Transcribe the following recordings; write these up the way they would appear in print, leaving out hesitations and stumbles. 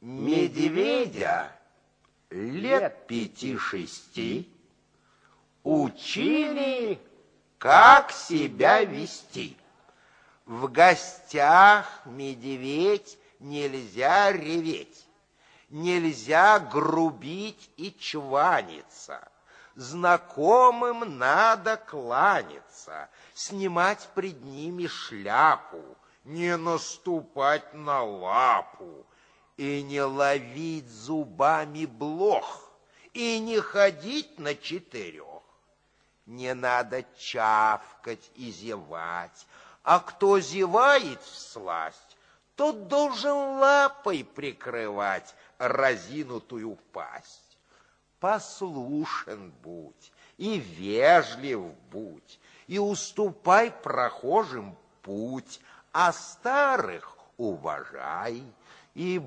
Медведя лет 5-6 учили, как себя вести. В гостях медведь нельзя реветь, нельзя грубить и чваниться. Знакомым надо кланяться, снимать пред ними шляпу, не наступать на лапу, и не ловить зубами блох, и не ходить на 4. Не надо чавкать и зевать, а кто зевает всласть, тот должен лапой прикрывать разинутую пасть. Послушен будь и вежлив будь, и уступай прохожим путь, а старых уважай. И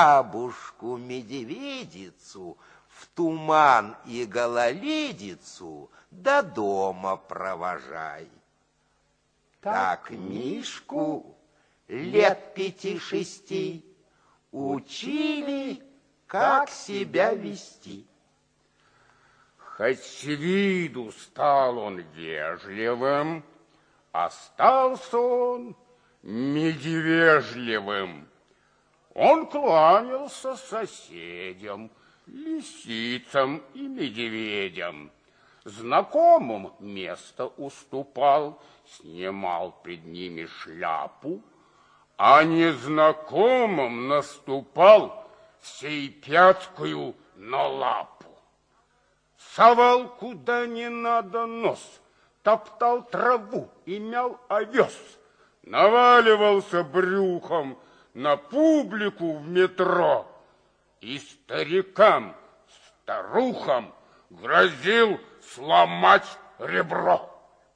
бабушку-медведицу в туман и гололедицу до дома провожай. Так Мишку лет 5-6 учили, как себя вести. Хоть с виду стал он вежливым, остался он медвежливым. Он кланялся соседям, лисицам и медведям. Знакомым место уступал, снимал пред ними шляпу, а незнакомым наступал сей пяткою на лапу. Совал куда не надо нос, топтал траву и мял овес, наваливался брюхом на публику в метро и старикам, старухам грозил сломать ребро.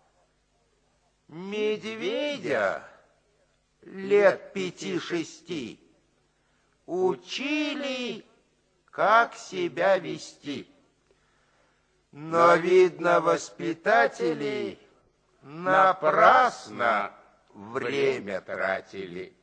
Медведя лет 5-6 учили, как себя вести. Но, видно, воспитатели напрасно время тратили.